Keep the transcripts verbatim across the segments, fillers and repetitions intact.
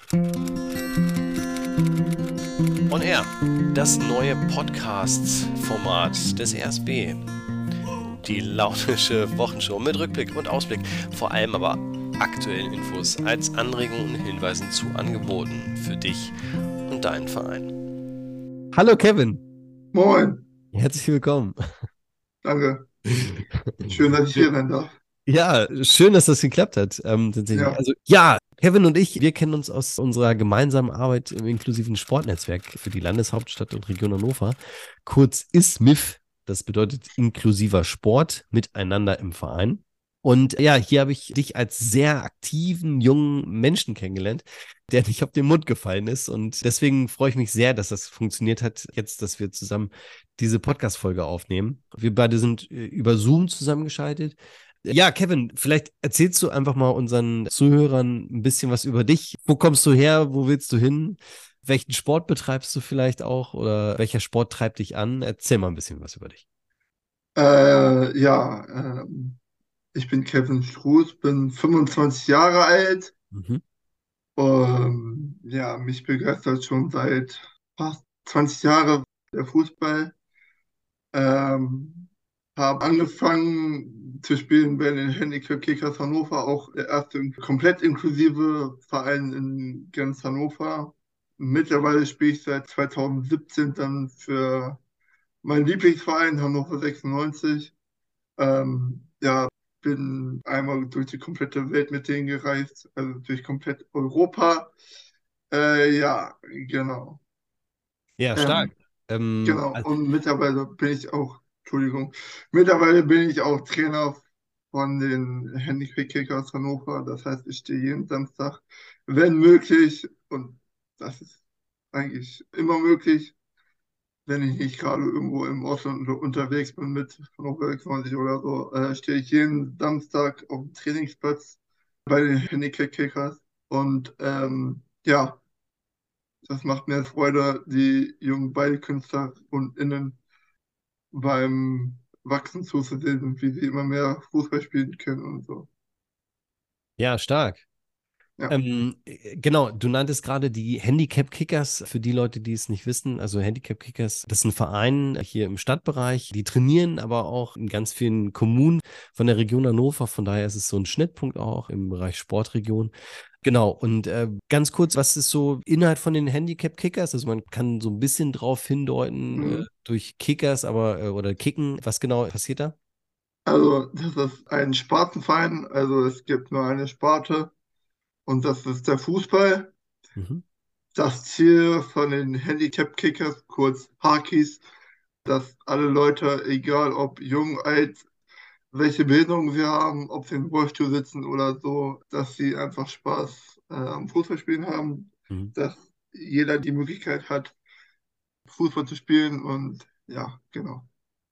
On Air, das neue Podcast-Format des R S B. Die launische Wochenshow mit Rückblick und Ausblick, vor allem aber aktuellen Infos als Anregungen und Hinweisen zu Angeboten für dich und deinen Verein. Hallo Kevin, Moin, herzlich willkommen. danke. Schön, dass ich hier sein darf. Ja, schön, dass das geklappt hat. Ähm, tatsächlich. Ja. Also ja, Kevin und ich, wir kennen uns aus unserer gemeinsamen Arbeit im inklusiven Sportnetzwerk für die Landeshauptstadt und Region Hannover, kurz I S M I F. Das bedeutet inklusiver Sport miteinander im Verein. Und ja, hier habe ich dich als sehr aktiven, jungen Menschen kennengelernt, der nicht auf den Mund gefallen ist. Und deswegen freue ich mich sehr, dass das funktioniert hat, jetzt, dass wir zusammen diese Podcast-Folge aufnehmen. Wir beide sind äh, über Zoom zusammengeschaltet. Ja, Kevin, vielleicht erzählst du einfach mal unseren Zuhörern ein bisschen was über dich. Wo kommst du her? Wo willst du hin? Welchen Sport betreibst du vielleicht auch? Oder welcher Sport treibt dich an? Erzähl mal ein bisschen was über dich. Äh, ja, ähm, ich bin Kevin Struß, bin fünfundzwanzig Jahre alt. Mhm. Ähm, ja, mich begeistert schon seit fast zwanzig Jahren der Fußball. Ähm, habe angefangen zu spielen bei den Handicap Kickers Hannover, auch der erste komplett inklusive Verein in ganz Hannover. Mittlerweile spiele ich seit zweitausendsiebzehn dann für mein Lieblingsverein Hannover sechsundneunzig. Ähm, ja, bin einmal durch die komplette Welt mit denen gereist, also durch komplett Europa. Äh, ja, genau. Ja, stark. Ähm, Ähm, genau. al- Und mittlerweile bin ich auch, Entschuldigung, mittlerweile bin ich auch Trainer von den Handicap Kickers Hannover. Das heißt, ich stehe jeden Samstag, wenn möglich, und das ist eigentlich immer möglich, wenn ich nicht gerade irgendwo im Ausland unterwegs bin mit Hannover sechsundzwanzig oder so, äh, stehe ich jeden Samstag auf dem Trainingsplatz bei den Handicap Kickers. Und ähm, ja, das macht mir Freude, die jungen Ballkünstler und Innen beim Wachsen zuzusehen, wie sie immer mehr Fußball spielen können und so. ja, stark. Ja. Ähm, äh, genau, du nanntest gerade die Handicap Kickers. Für die Leute, die es nicht wissen, also Handicap Kickers, das ist ein Verein hier im Stadtbereich. Die trainieren aber auch in ganz vielen Kommunen von der Region Hannover. Von daher ist es so ein Schnittpunkt auch im Bereich Sportregion. Genau, und äh, ganz kurz, was ist so Inhalt von den Handicap Kickers? Also man kann so ein bisschen drauf hindeuten äh, Mhm. durch Kickers, aber äh, oder Kicken. Was genau passiert da? Also, das ist ein Spartenverein, also es gibt nur eine Sparte und das ist der Fußball. Mhm. Das Ziel von den Handicap Kickers, kurz Hakis, dass alle Leute, egal ob jung, alt, welche Bildung sie haben, ob sie im Rollstuhl sitzen oder so, dass sie einfach Spaß äh, am Fußballspielen haben, Mhm. dass jeder die Möglichkeit hat, Fußball zu spielen und ja, genau.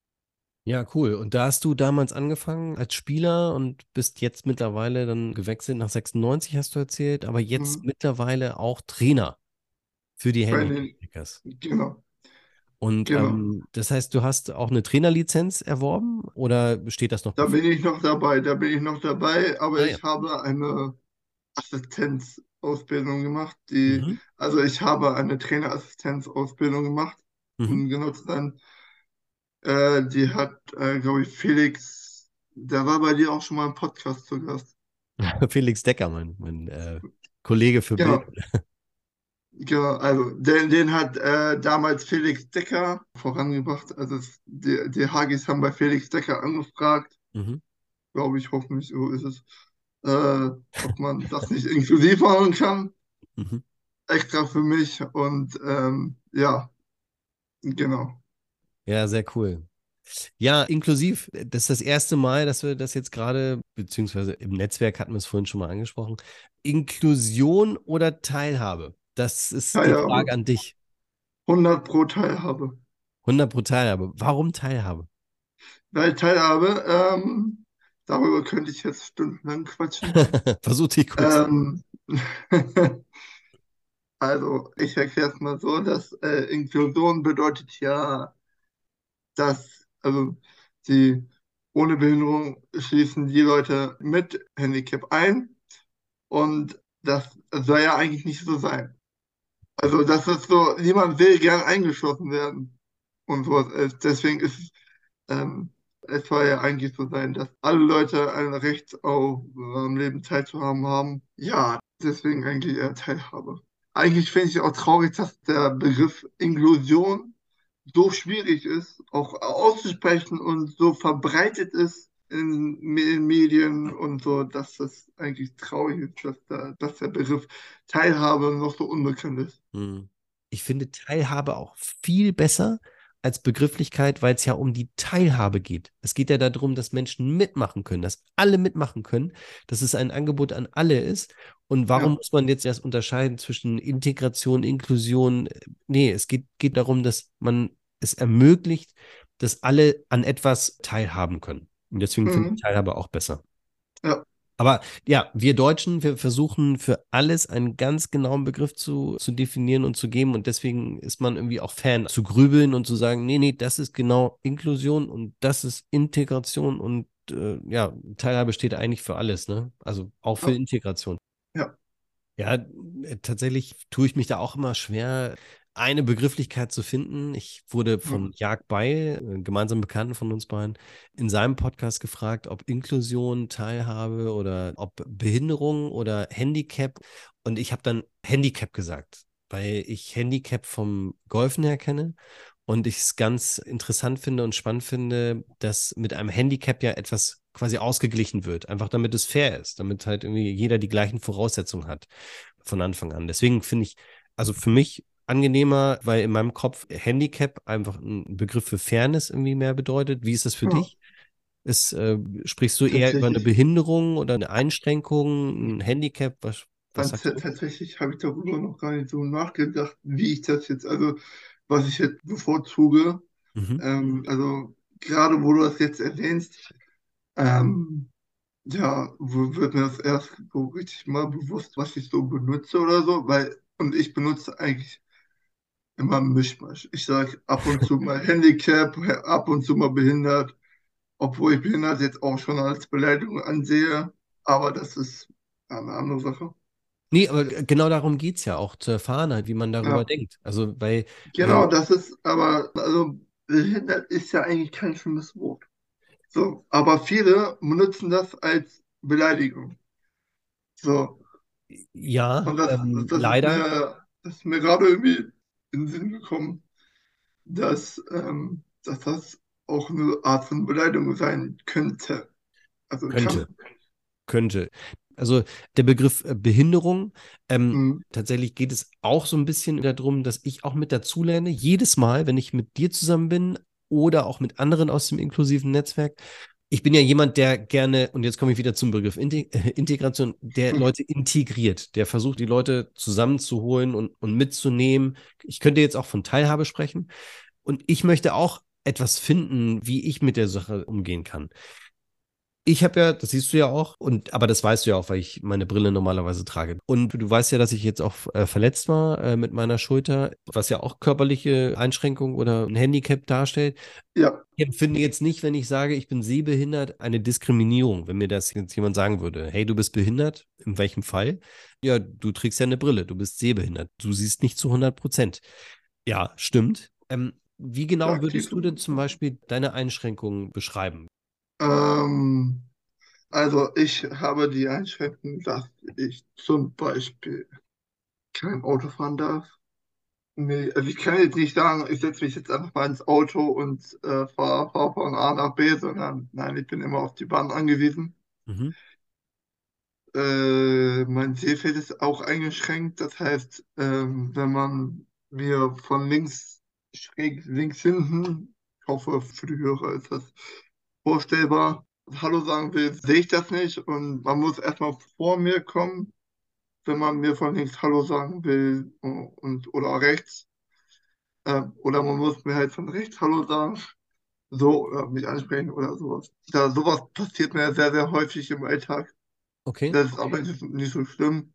Ja, cool. Und da hast du damals angefangen als Spieler und bist jetzt mittlerweile dann gewechselt nach sechsundneunzig, hast du erzählt, aber jetzt Mhm. mittlerweile auch Trainer für die Bei den, Handicap-Kickers. genau, Und genau. ähm, das heißt, du hast auch eine Trainerlizenz erworben oder steht das noch Da bevor? bin ich noch dabei, da bin ich noch dabei, aber Ah ja. ich habe eine Assistenzausbildung gemacht, die, Mhm. also ich habe eine Trainerassistenzausbildung gemacht, Mhm. um genau zu sein. Äh, die hat, äh, glaube ich, Felix, der war bei dir auch schon mal im Podcast zu Gast. Felix Decker, mein, mein äh, Kollege für Bild. Genau, genau, also den, den hat äh, damals Felix Decker vorangebracht. Also es, die, die Hagis haben bei Felix Decker angefragt, Mhm. glaube ich, hoffentlich, so ist es, äh, ob man das nicht inklusiv machen kann, Mhm. extra für mich. Und ähm, ja, genau. Ja, sehr cool. Ja, inklusiv. Das ist das erste Mal, dass wir das jetzt gerade, beziehungsweise im Netzwerk hatten wir es vorhin schon mal angesprochen. Inklusion oder Teilhabe? Das ist die Frage Teilhabe, an dich. hundert pro Teilhabe. hundert pro Teilhabe. Warum Teilhabe? Weil Teilhabe, ähm, darüber könnte ich jetzt stundenlang quatschen. Versuch dich kurz. Ähm, also, ich erkläre es mal so, dass äh, Inklusion bedeutet ja, dass also die ohne Behinderung schließen die Leute mit Handicap ein und das soll ja eigentlich nicht so sein. Also das ist so, niemand will gern eingeschlossen werden und sowas. Äh, Deswegen ist es, ähm, es soll ja eigentlich so sein, dass alle Leute ein Recht auf am Leben teilzuhaben haben. Ja, deswegen eigentlich eher Teilhabe. Eigentlich finde ich auch traurig, dass der Begriff Inklusion so schwierig ist, auch auszusprechen und so verbreitet ist in, Me- Medien und so, dass das eigentlich traurig ist, dass der, dass der Begriff Teilhabe noch so unbekannt ist. Hm. Ich finde Teilhabe auch viel besser als Begrifflichkeit, weil es ja um die Teilhabe geht. Es geht ja darum, dass Menschen mitmachen können, dass alle mitmachen können, dass es ein Angebot an alle ist. Und warum Ja. muss man jetzt erst unterscheiden zwischen Integration, Inklusion? Nee, es geht, geht darum, dass man es ermöglicht, dass alle an etwas teilhaben können. Und deswegen finde ich Mhm. Teilhabe auch besser. Ja. Aber ja, wir Deutschen, wir versuchen für alles einen ganz genauen Begriff zu, zu definieren und zu geben. Und deswegen ist man irgendwie auch Fan zu grübeln und zu sagen, nee, nee, das ist genau Inklusion und das ist Integration und äh, ja, Teilhabe steht eigentlich für alles, ne? Also auch für Ja. Integration. Ja. Ja, äh, tatsächlich tue ich mich da auch immer schwer, eine Begrifflichkeit zu finden. Ich wurde von Ja. Jörg Beil, äh, gemeinsam Bekannten von uns beiden, in seinem Podcast gefragt, ob Inklusion, Teilhabe oder ob Behinderung oder Handicap. Und ich habe dann Handicap gesagt, weil ich Handicap vom Golfen her kenne und ich es ganz interessant finde und spannend finde, dass mit einem Handicap ja etwas quasi ausgeglichen wird, einfach damit es fair ist, damit halt irgendwie jeder die gleichen Voraussetzungen hat von Anfang an. Deswegen finde ich, also für mich angenehmer, weil in meinem Kopf Handicap einfach ein Begriff für Fairness irgendwie mehr bedeutet. Wie ist das für Ja. dich? Ist, äh, sprichst du eher über eine Tatsächlich. Behinderung oder eine Einschränkung, ein Handicap? Was, was Tats- sagst du? Tatsächlich habe ich darüber noch gar nicht so nachgedacht, wie ich das jetzt, also was ich jetzt bevorzuge. Mhm. Ähm, also gerade wo du das jetzt erwähnst, ähm, ja, wo wird mir das erst so richtig mal bewusst, was ich so benutze oder so, weil, und ich benutze eigentlich immer einen Mischmasch. Ich sage ab und zu mal Handicap, ab und zu mal behindert, obwohl ich behindert jetzt auch schon als Beleidigung ansehe, aber das ist eine andere Sache. Nee, aber genau darum geht es ja auch, zu erfahren halt, wie man darüber Ja, denkt. Also, weil, äh, genau, das ist aber, also behindert ist ja eigentlich kein schlimmes Wort. So, aber viele benutzen das als Beleidigung. So, ja, und das, ähm, das ist leider mir, das ist mir gerade irgendwie in den Sinn gekommen, dass, ähm, dass das auch eine Art von Beleidigung sein könnte. Also könnte. kann. Könnte. Also der Begriff äh, Behinderung, ähm, Mhm. tatsächlich geht es auch so ein bisschen darum, dass ich auch mit dazulerne. Jedes Mal, wenn ich mit dir zusammen bin oder auch mit anderen aus dem inklusiven Netzwerk. Ich bin ja jemand, der gerne, und jetzt komme ich wieder zum Begriff Inte- äh, Integration, der Leute integriert, der versucht, die Leute zusammenzuholen und, und mitzunehmen. Ich könnte jetzt auch von Teilhabe sprechen. Und ich möchte auch etwas finden, wie ich mit der Sache umgehen kann. Ich habe ja, das siehst du ja auch, und aber das weißt du ja auch, weil ich meine Brille normalerweise trage. Und du weißt ja, dass ich jetzt auch äh, verletzt war äh, mit meiner Schulter, was ja auch körperliche Einschränkung oder ein Handicap darstellt. Ja, Ich empfinde jetzt nicht, wenn ich sage, ich bin sehbehindert, eine Diskriminierung, wenn mir das jetzt jemand sagen würde, hey, du bist behindert, in welchem Fall? Ja, du trägst ja eine Brille, du bist sehbehindert, du siehst nicht zu hundert Prozent. Ja, stimmt. Ähm, wie genau sagt die würdest du denn zum so. Beispiel deine Einschränkungen beschreiben? Ähm, also ich habe die Einschränkung, dass ich zum Beispiel kein Auto fahren darf. Nee, also ich kann jetzt nicht sagen, ich setze mich jetzt einfach mal ins Auto und äh, fahre fahr von A nach B, sondern nein, ich bin immer auf die Bahn angewiesen. Mhm. Äh, mein Sehfeld ist auch eingeschränkt, das heißt, ähm, wenn man mir von links, schräg links hinten, ich hoffe für die Hörer ist das vorstellbar, Hallo sagen will, sehe ich das nicht und man muss erstmal vor mir kommen, wenn man mir von links Hallo sagen will und, und oder rechts. Äh, oder man muss mir halt von rechts Hallo sagen, so, oder mich ansprechen oder sowas. Da, sowas passiert mir sehr, sehr häufig im Alltag. Okay. Das ist aber nicht, nicht so schlimm.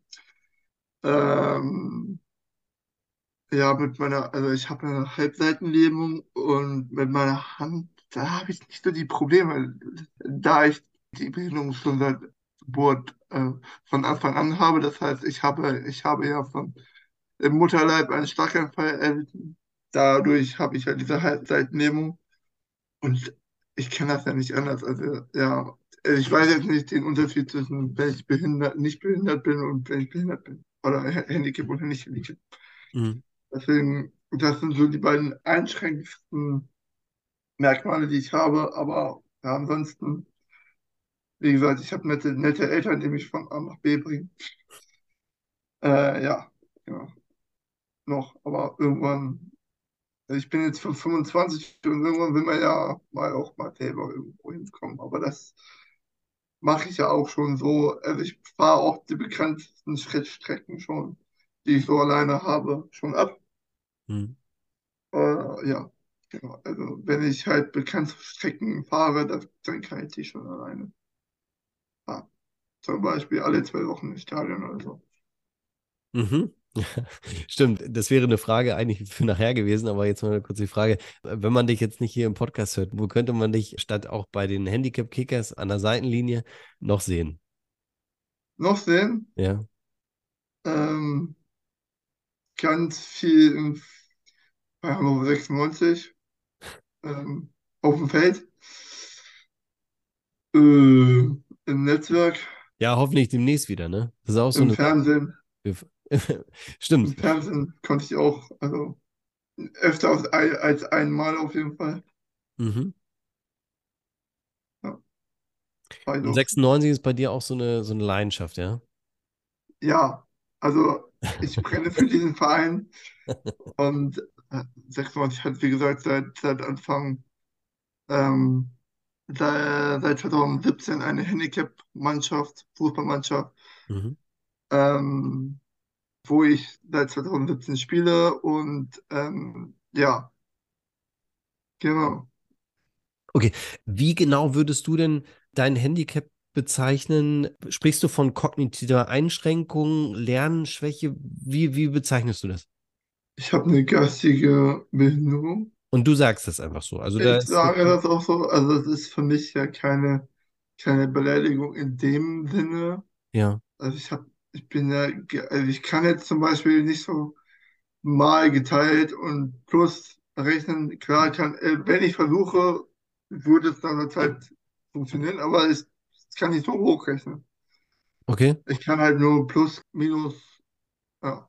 Ähm, ja, mit meiner, also ich habe eine Halbseitenlähmung und mit meiner Hand, da habe ich nicht so die Probleme, da ich die Behinderung schon seit Geburt äh, von Anfang an habe. Das heißt, ich habe, ich habe ja von im Mutterleib einen Schlaganfall erlitten. Dadurch habe ich ja diese Halbseitenlähmung und ich kenne das ja nicht anders. Also ja, also ich weiß jetzt nicht den Unterschied zwischen, wenn ich behindert, nicht behindert bin und wenn ich behindert bin. Oder Handicap oder nicht Handicap. Mhm. Deswegen, das sind so die beiden einschränkendsten Merkmale, die ich habe. Aber ja, ansonsten, wie gesagt, ich habe nette, nette Eltern, die mich von A nach B bringen. Äh, ja, ja, noch. Aber irgendwann, also ich bin jetzt für fünfundzwanzig und irgendwann will man ja mal auch mal selber irgendwo hinkommen. Aber das mache ich ja auch schon so. Also ich fahre auch die bekanntesten Schrittstrecken schon, die ich so alleine habe, schon ab. Mhm. Äh, ja, genau. Also wenn ich halt bekannte Strecken fahre, das, dann kann ich die schon alleine fahren. Zum Beispiel alle zwei Wochen ins Stadion oder so. Mhm. Stimmt, das wäre eine Frage eigentlich für nachher gewesen, aber jetzt mal kurz die Frage, wenn man dich jetzt nicht hier im Podcast hört, wo könnte man dich statt auch bei den Handicap-Kickers an der Seitenlinie noch sehen? Noch sehen, Ja. ähm, ganz viel im, bei Hannover sechsundneunzig, ähm, auf dem Feld, äh, im Netzwerk, Ja, hoffentlich demnächst wieder, ne? Das ist auch so im eine Sache. Fernsehen. Wir- Im Stimmt. Fernsehen konnte ich auch, also öfter als, ein, als einmal auf jeden Fall. Mhm. Ja, war ich Und auch. sechsundneunzig ist bei dir auch so eine, so eine Leidenschaft, ja? Ja, also ich brenne für diesen Verein und äh, sechsundneunzig hat, wie gesagt, seit, seit Anfang, ähm, seit, seit zwanzig siebzehn eine Handicap-Mannschaft, Fußballmannschaft, Mhm. ähm, wo ich seit zwanzig siebzehn spiele und ähm, ja, genau. Okay, wie genau würdest du denn dein Handicap bezeichnen? Sprichst du von kognitiver Einschränkung, Lernschwäche? Wie, wie bezeichnest du das? Ich habe eine geistige Behinderung. Und du sagst das einfach so. Also da Ich ist sage nicht. das auch so, also es ist für mich ja keine, keine Beleidigung in dem Sinne. Ja, Also ich habe, ich bin ja, ge- also ich kann jetzt zum Beispiel nicht so mal geteilt und plus rechnen. Klar kann, äh, wenn ich versuche, würde es dann halt funktionieren, aber es, es kann nicht so hochrechnen. okay. Ich kann halt nur plus, minus, ja.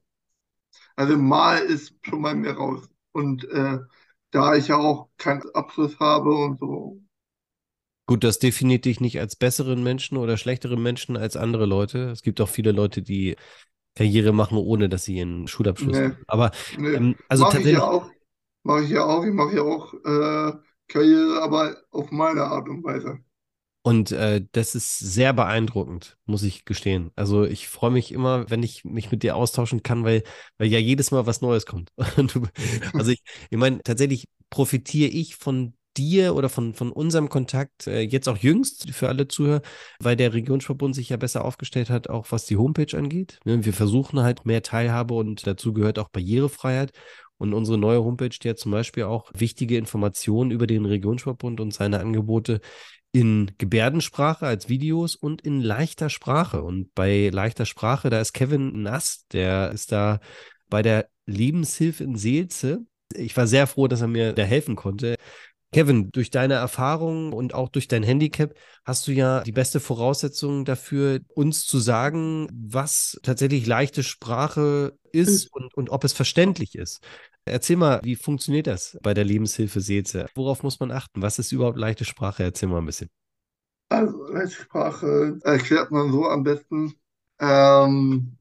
Also mal ist schon bei mir raus. Und äh, da ich ja auch keinen Abschluss habe und so, Gut, das definiert dich nicht als besseren Menschen oder schlechteren Menschen als andere Leute. Es gibt auch viele Leute, die Karriere machen, ohne dass sie ihren Schulabschluss ne, haben. Aber ne, ähm, also mache ich ja tatsächlich. auch, mache ich ja auch, ich mache ja auch äh, Karriere, aber auf meine Art und Weise. Und äh, das ist sehr beeindruckend, muss ich gestehen. Also ich freue mich immer, wenn ich mich mit dir austauschen kann, weil, weil ja jedes Mal was Neues kommt. Und du- Also ich, ich meine, tatsächlich profitiere ich von dir oder von, von unserem Kontakt, äh, jetzt auch jüngst für alle Zuhörer, weil der Regionsverbund sich ja besser aufgestellt hat, auch was die Homepage angeht. Ne, wir versuchen halt mehr Teilhabe und dazu gehört auch Barrierefreiheit. Und unsere neue Homepage, die hat zum Beispiel auch wichtige Informationen über den Regionsverbund und seine Angebote in Gebärdensprache als Videos und in leichter Sprache. Und bei leichter Sprache, da ist Kevin Nass, der ist da bei der Lebenshilfe in Seelze. Ich war sehr froh, dass er mir da helfen konnte. Kevin, durch deine Erfahrung und auch durch dein Handicap hast du ja die beste Voraussetzung dafür, uns zu sagen, was tatsächlich leichte Sprache ist und, und ob es verständlich ist. Erzähl mal, wie funktioniert das bei der Lebenshilfe Seelze? Worauf muss man achten? Was ist überhaupt leichte Sprache? Erzähl mal ein bisschen. Also, Rechtssprache erklärt man so am besten. Ähm,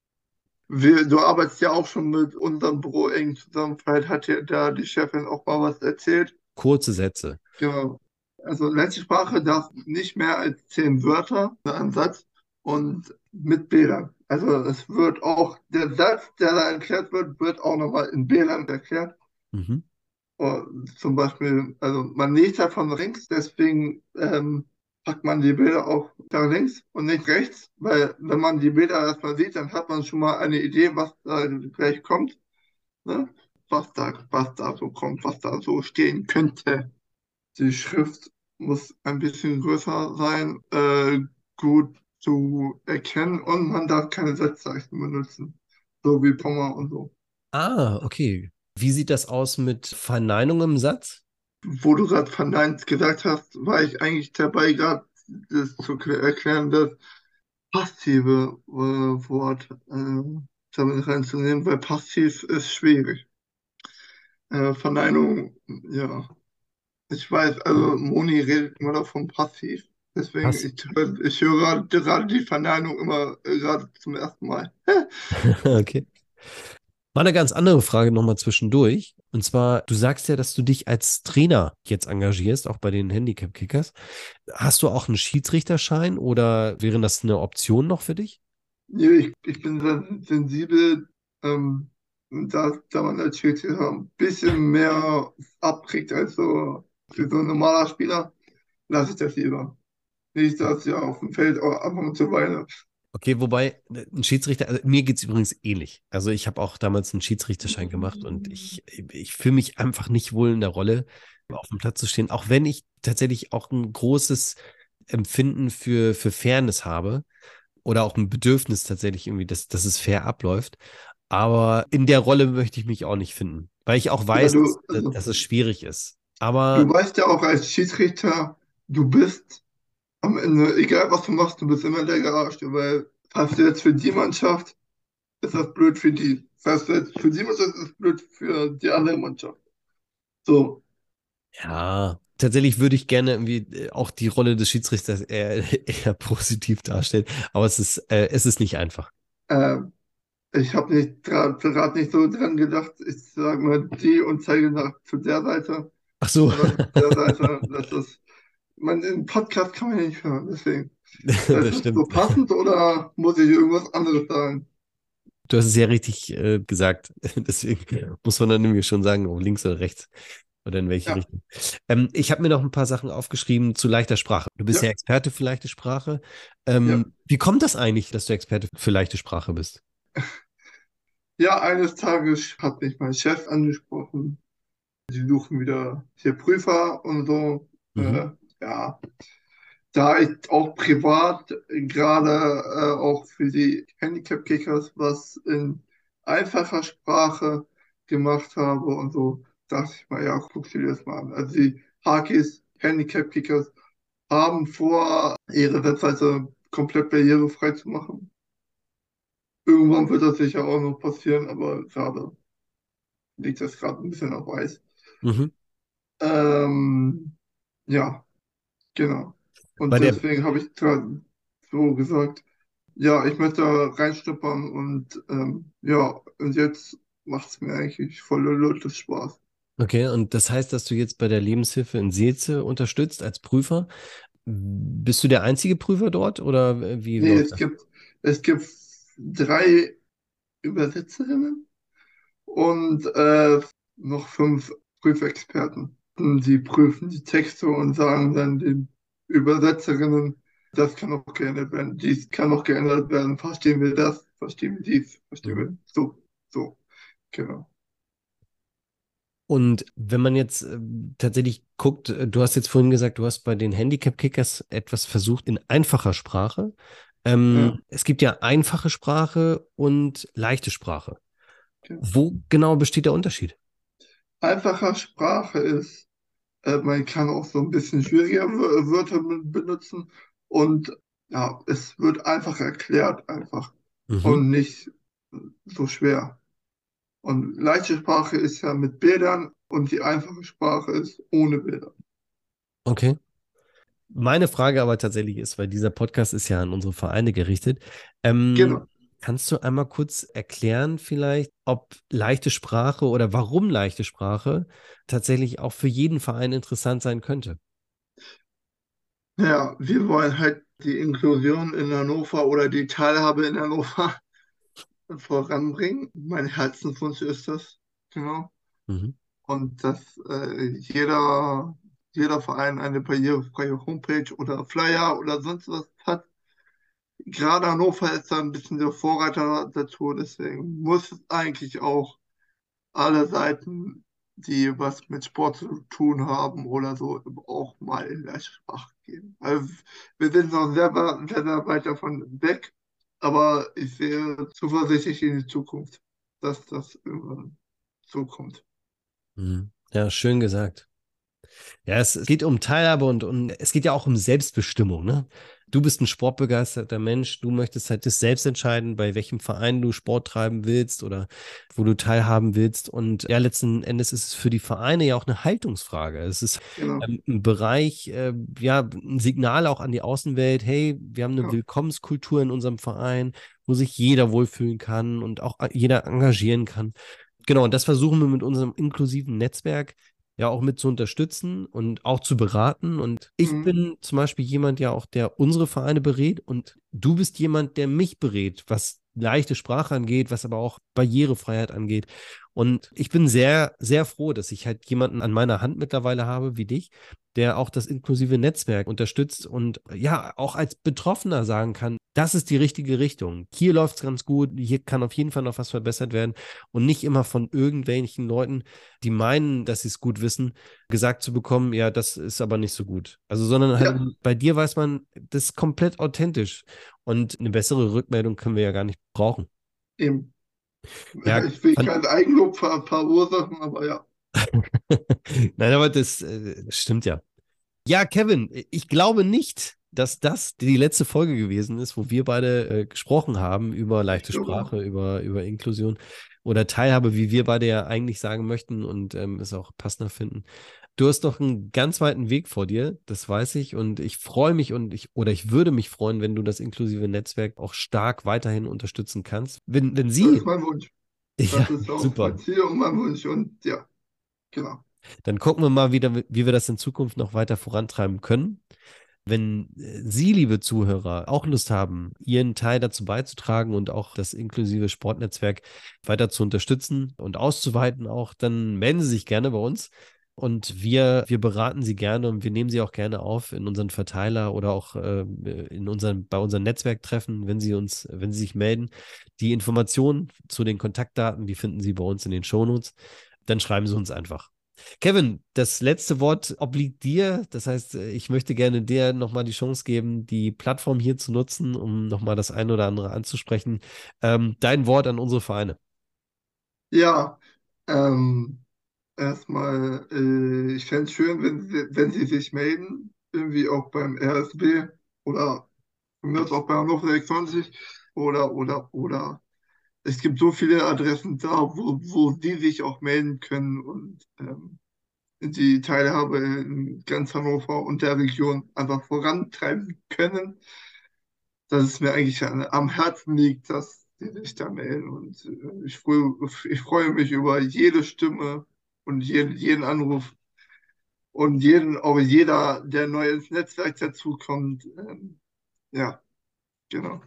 wir, du arbeitest ja auch schon mit unserem Büro eng zusammen. Vielleicht hat dir da die Chefin auch mal was erzählt. Kurze Sätze. Genau. Also, Rechtssprache darf nicht mehr als zehn Wörter in einem Satz und mit Bildern. Also, es wird auch, der Satz, der da erklärt wird, wird auch nochmal in Bildern erklärt. Mhm. Und zum Beispiel, also man liest ja von links, deswegen ähm, packt man die Bilder auch da links und nicht rechts, weil wenn man die Bilder erstmal sieht, dann hat man schon mal eine Idee, was da gleich kommt, ne? Was da, was da so kommt, was da so stehen könnte. Die Schrift muss ein bisschen größer sein, äh, gut zu erkennen und man darf keine Satzzeichen benutzen, so wie Komma und so. Ah, okay. Wie sieht das aus mit Verneinung im Satz? Wo du gerade verneint gesagt hast, war ich eigentlich dabei, gerade das zu kl- erklären, das passive äh, Wort äh, damit reinzunehmen, weil passiv ist schwierig. Äh, Verneinung, ja. Ich weiß, also Moni redet immer noch von passiv. Deswegen, Pass. ich, hör- ich höre gerade gerade die Verneinung immer äh, gerade zum ersten Mal. Okay. Mal eine ganz andere Frage nochmal zwischendurch. Und zwar, du sagst ja, dass du dich als Trainer jetzt engagierst, auch bei den Handicap-Kickers. Hast du auch einen Schiedsrichterschein oder wäre das eine Option noch für dich? Nee, ich, ich bin sehr sensibel, ähm, und da, da man als Schiedsrichter ein bisschen mehr abkriegt als so für so ein normaler Spieler, lasse ich das lieber. Nicht, dass ja auf dem Feld auch anfangen zu weinen. Okay, wobei äh, ein Schiedsrichter, also mir geht es übrigens ähnlich. Also ich habe auch damals einen Schiedsrichterschein gemacht und ich, ich fühle mich einfach nicht wohl in der Rolle, auf dem Platz zu stehen, auch wenn ich tatsächlich auch ein großes Empfinden für, für Fairness habe oder auch ein Bedürfnis tatsächlich irgendwie, dass, dass es fair abläuft. Aber in der Rolle möchte ich mich auch nicht finden, weil ich auch Ja, weiß, dass, du, also, dass es schwierig ist. du Aber weißt ja auch als Schiedsrichter, du bist am Ende, egal was du machst, du bist immer der Gearschte, weil hast du jetzt für die Mannschaft, ist das blöd für die. Das heißt, jetzt für die Mannschaft ist es blöd für die andere Mannschaft. So, ja, tatsächlich würde ich gerne irgendwie äh, auch die Rolle des Schiedsrichters eher, eher positiv darstellen. Aber es ist, äh, es ist nicht einfach. äh, ich habe nicht gerade nicht so dran gedacht, ich sage mal die und zeige nach zu der Seite Ach so, oder zu der Seite. Das ist, man, im Podcast kann man ja nicht hören, deswegen. Ist das das so stimmt. passend oder muss ich irgendwas anderes sagen? Du hast es ja richtig äh, gesagt. Deswegen muss man dann nämlich schon sagen, ob links oder rechts oder in welche Ja, Richtung. Ähm, ich habe mir noch ein paar Sachen aufgeschrieben zu leichter Sprache. Du bist ja, ja Experte für leichte Sprache. ja. Ähm, wie kommt das eigentlich, dass du Experte für leichte Sprache bist? Ja, eines Tages hat mich mein Chef angesprochen. Sie suchen wieder hier Prüfer und so. Mhm. Äh, ja, da ich auch privat gerade äh, auch für die Handicap-Kickers was in einfacher Sprache gemacht habe und so, dachte ich mal, ja, guck dir das mal an. Also die Hakis, Handicap-Kickers haben vor, ihre Webseite komplett barrierefrei zu machen. Irgendwann wird das sicher auch noch passieren, aber gerade liegt das gerade ein bisschen auf Eis. Mhm. Ähm, ja, genau. Bei Und der, deswegen habe ich gerade so gesagt, ja, ich möchte da reinschnuppern und ähm, ja, und jetzt macht es mir eigentlich volle Lotte Spaß. okay, und das heißt, dass du jetzt bei der Lebenshilfe in Seelze unterstützt als Prüfer. Bist du der einzige Prüfer dort oder äh, wie Nee, läuft es das? gibt, es gibt drei Übersetzerinnen und äh, noch fünf Prüfexperten. Und die prüfen die Texte und sagen dann den Übersetzerinnen, das kann auch geändert werden, dies kann auch geändert werden, verstehen wir das, verstehen wir dies, verstehen Mhm. wir so, so, genau. Und wenn man jetzt äh, tatsächlich guckt, äh, du hast jetzt vorhin gesagt, du hast bei den Handicap-Kickers etwas versucht in einfacher Sprache. Ja, Ähm, es gibt ja einfache Sprache und leichte Sprache. okay. Wo genau besteht der Unterschied? Einfacher Sprache ist, äh, man kann auch so ein bisschen schwierige Wör- Wörter ben- benutzen und ja, es wird einfach erklärt einfach Mhm. und nicht so schwer. Und leichte Sprache ist ja mit Bildern und die einfache Sprache ist ohne Bilder. Okay. Meine Frage aber tatsächlich ist, weil dieser Podcast ist ja an unsere Vereine gerichtet, ähm, Genau. kannst du einmal kurz erklären vielleicht, ob leichte Sprache oder warum leichte Sprache tatsächlich auch für jeden Verein interessant sein könnte? Ja, wir wollen halt die Inklusion in Hannover oder die Teilhabe in Hannover voranbringen. Mein Herzenswunsch ist das, genau. Mhm. Und dass äh, jeder, jeder Verein eine barrierefreie Homepage oder Flyer oder sonst was hat. Gerade Hannover ist da ein bisschen der Vorreiter dazu, deswegen muss es eigentlich auch alle Seiten die was mit Sport zu tun haben oder so, auch mal in leichte Sprache gehen. Also wir sind noch sehr, wa- sehr, sehr weit davon weg, aber ich sehe zuversichtlich in die Zukunft, dass das irgendwann so kommt. Mhm. Ja, schön gesagt. Ja, es es geht um Teilhabe und, und es geht ja auch um Selbstbestimmung, ne? Du bist ein sportbegeisterter Mensch, du möchtest halt das selbst entscheiden, bei welchem Verein du Sport treiben willst oder wo du teilhaben willst. Und ja, letzten Endes ist es für die Vereine ja auch eine Haltungsfrage. Es ist Genau. ähm, ein Bereich, äh, ja, ein Signal auch an die Außenwelt, hey, wir haben eine Ja. Willkommenskultur in unserem Verein, wo sich jeder wohlfühlen kann und auch jeder engagieren kann. Genau, und das versuchen wir mit unserem inklusiven Netzwerk ja auch mit zu unterstützen und auch zu beraten. Und ich Mhm. bin zum Beispiel jemand ja auch, der unsere Vereine berät und du bist jemand, der mich berät, was leichte Sprache angeht, was aber auch Barrierefreiheit angeht. Und ich bin sehr, sehr froh, dass ich halt jemanden an meiner Hand mittlerweile habe wie dich, der auch das inklusive Netzwerk unterstützt und ja, auch als Betroffener sagen kann, das ist die richtige Richtung. Hier läuft es ganz gut, hier kann auf jeden Fall noch was verbessert werden und nicht immer von irgendwelchen Leuten, die meinen, dass sie es gut wissen, gesagt zu bekommen, ja, das ist aber nicht so gut. Also, sondern halt Ja, bei dir weiß man, das ist komplett authentisch und eine bessere Rückmeldung können wir ja gar nicht brauchen. eben. Ja, Ich will fand, kein Eigenlob ver verursachen, aber ja. nein, aber das, äh, das stimmt ja. Ja, Kevin, ich glaube nicht, dass das die letzte Folge gewesen ist, wo wir beide äh, gesprochen haben über Ich leichte glaube auch. Sprache, über, über Inklusion oder Teilhabe, wie wir beide ja eigentlich sagen möchten und ähm, es auch passender finden. Du hast noch einen ganz weiten Weg vor dir, das weiß ich. Und ich freue mich und ich, oder ich würde mich freuen, wenn du das inklusive Netzwerk auch stark weiterhin unterstützen kannst. Wenn, wenn Das ist Sie, mein Wunsch. ja, Das ist auch mein super. Ziel und mein Wunsch. Und ja, genau. Dann gucken wir mal wieder, wie wir das in Zukunft noch weiter vorantreiben können. Wenn äh, Sie, liebe Zuhörer, auch Lust haben, Ihren Teil dazu beizutragen und auch das inklusive Sportnetzwerk weiter zu unterstützen und auszuweiten auch, dann melden Sie sich gerne bei uns. Und wir, wir beraten Sie gerne und wir nehmen Sie auch gerne auf in unseren Verteiler oder auch äh, in unseren, bei unseren Netzwerktreffen, wenn Sie uns, wenn Sie sich melden. Die Informationen zu den Kontaktdaten, die finden Sie bei uns in den Shownotes. Dann schreiben Sie uns einfach. Kevin, das letzte Wort obliegt dir. Das heißt, ich möchte gerne dir nochmal die Chance geben, die Plattform hier zu nutzen, um nochmal das eine oder andere anzusprechen. Ähm, dein Wort an unsere Vereine. Ja, ähm, erstmal, äh, ich fände es schön, wenn Sie, wenn Sie sich melden, irgendwie auch beim R S B oder von mir aus auch bei Hannover sechsundzwanzig oder, oder, oder. Es gibt so viele Adressen da, wo, wo Sie sich auch melden können und ähm, die Teilhabe in ganz Hannover und der Region einfach vorantreiben können, dass es mir eigentlich an, am Herzen liegt, dass sie sich da melden. Und äh, ich, freu, ich freue mich über jede Stimme und jeden, jeden Anruf und jeden, auch jeder, der neu ins Netzwerk dazukommt. Ähm, ja, genau.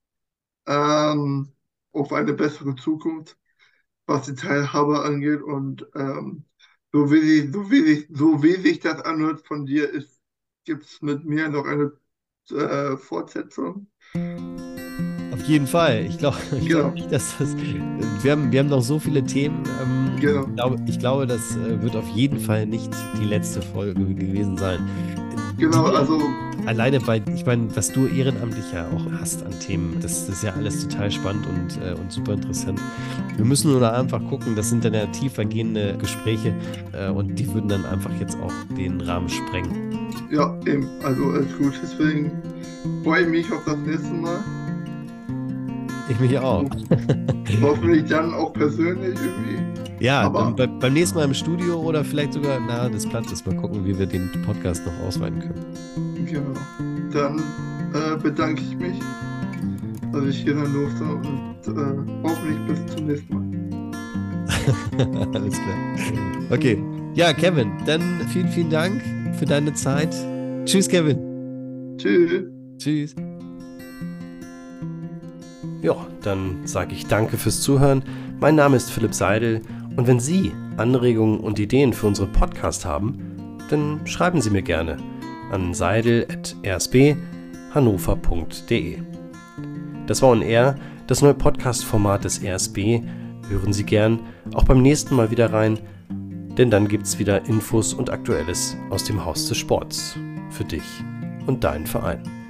Ähm, auf eine bessere Zukunft, was die Teilhabe angeht. Und ähm, so wie sich, so wie sich, so wie sich das anhört von dir, ist, gibt es mit mir noch eine äh, Fortsetzung. Auf jeden Fall. Ich glaube ich glaub Genau, nicht, dass das. Wir haben, wir haben noch so viele Themen. Ähm, genau, ich, glaube, ich glaube, das äh, wird auf jeden Fall nicht die letzte Folge gewesen sein. genau. Die, Also, alleine bei, ich meine, was du ehrenamtlich ja auch hast an Themen, das, das ist ja alles total spannend und, äh, und super interessant. Wir müssen nur da einfach gucken, das sind dann ja tiefergehende Gespräche äh, und die würden dann einfach jetzt auch den Rahmen sprengen. ja, eben. Also, alles gut. Deswegen freue ich mich auf das nächste Mal. Ich mich auch. Hoffentlich dann auch persönlich irgendwie. Ja, Aber dann bei, beim nächsten Mal im Studio oder vielleicht sogar nahe des Platzes. Mal gucken, wie wir den Podcast noch ausweiten können. genau. Dann äh, bedanke ich mich, dass ich hier sein durfte und äh, hoffentlich bis zum nächsten Mal. Alles klar. Okay. Ja, Kevin, dann vielen, vielen Dank für deine Zeit. Tschüss, Kevin. Tschüss. Tschüss. Ja, dann sage ich danke fürs Zuhören. Mein Name ist Philipp Seidel und wenn Sie Anregungen und Ideen für unsere Podcast haben, dann schreiben Sie mir gerne an seidel at r s b hannover punkt d e. Das war On Air, das neue Podcast-Format des R S B. Hören Sie gern auch beim nächsten Mal wieder rein. denn dann gibt's wieder Infos und Aktuelles aus dem Haus des Sports für dich und deinen Verein.